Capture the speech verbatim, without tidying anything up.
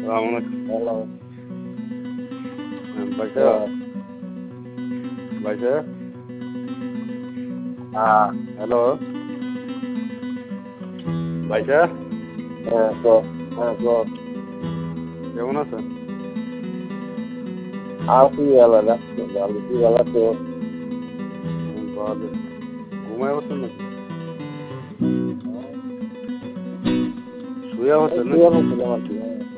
আমার হ্যালো। ভাইসা হ্যাঁ, ভাইসা হ্যাঁ, হ্যালো ভাইসা হ্যাঁ, ক হ্যাঁ, ক কেমন আছেন? আছি ভালো রাখছি ভালো কি ভালো তো হুম, ভালো। ঘুমায় বসছেন নাকি? শুয়ে বসছেন নাকি? শুয়ে বলছিলাম আর কি